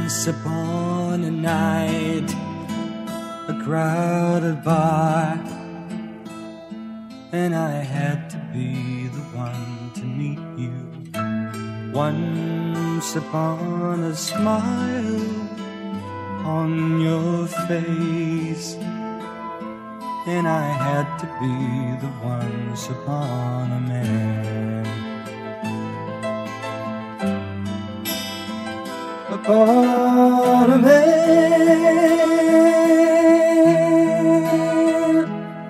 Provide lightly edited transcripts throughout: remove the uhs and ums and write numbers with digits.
Once upon a night, a crowded bar, and I had to be the one to meet you. Once upon a smile on your face, and I had to be the once upon a man. Upon a man.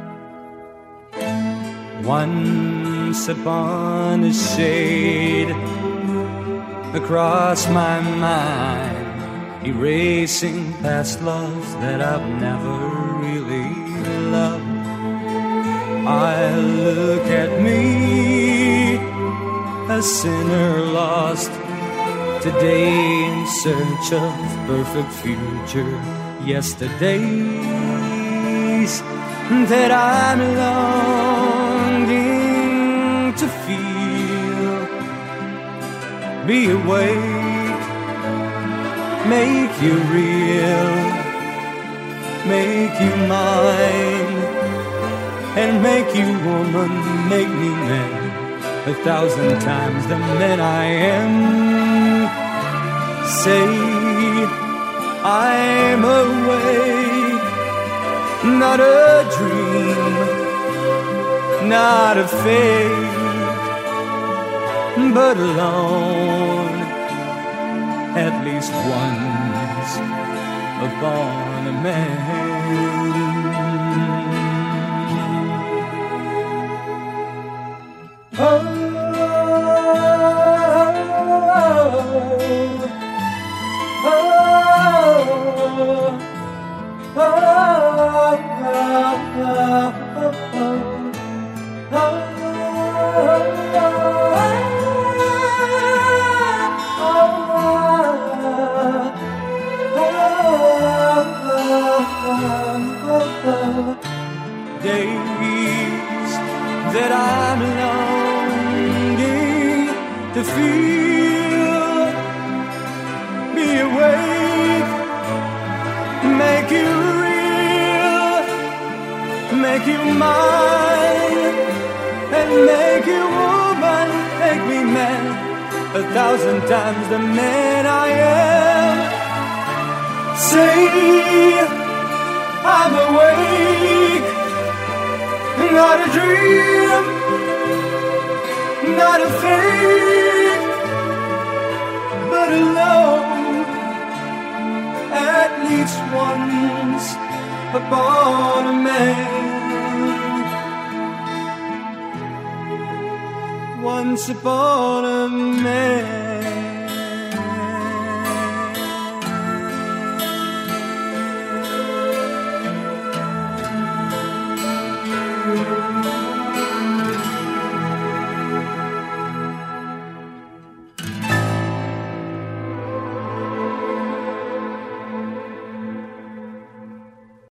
Once upon a shade across my mind, erasing past loves that I've never really loved. I look at me, a sinner lost today in search of perfect future yesterdays that I'm longing to feel. Be awake, make you real, make you mine, and make you woman, make me man, 1,000 times the man I am. Say I'm awake, not a dream, not a fate, but alone, at least once upon a man. Oh, days that I'm longing to feel. Be awake, make you real, make you mine, and make you woman, make me man, 1,000 times the man I am. Say I'm awake, not a dream, not a fate, but alone, at least once upon a man. Once upon a man.